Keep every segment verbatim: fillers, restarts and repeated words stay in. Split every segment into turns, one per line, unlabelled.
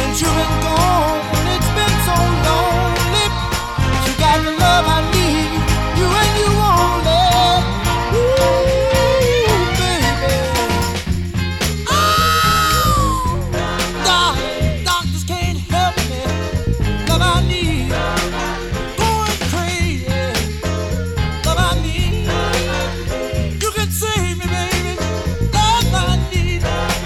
Since you've been gone, it's been so lonely. You got the love I need, you and you only. Ooh, baby. Oh, doc, doctors can't help me. Love I need, going crazy. Love I need, you can save me, baby. Love I need.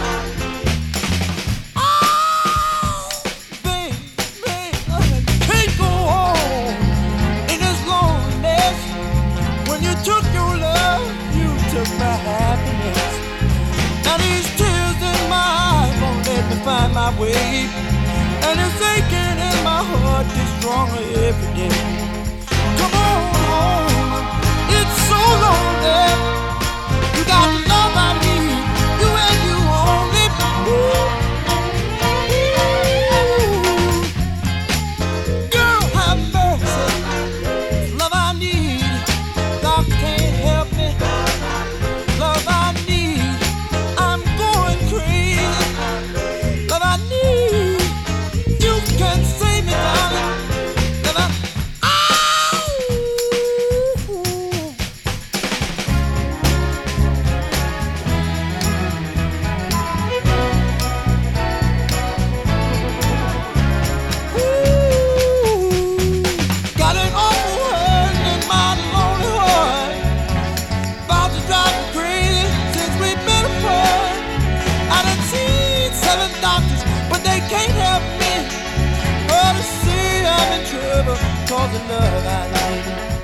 Took your love, you took my happiness. Now these tears in my eyes won't let me find my way, and it's aching in my heart gets stronger every day. Come on home, it's so lonely. You got the love I need, you and you only. Ooh. Girl, have mercy, love I need. Doc can't help me. Love I need. I'm going crazy. Love I need. You can save me, darling. Love I. Ooh. Got an awful hurt in my lonely heart. About to drive me crazy since we've been apart. I done seen seven doctors, but they can't help me. But to see I'm in trouble, cause the love I need.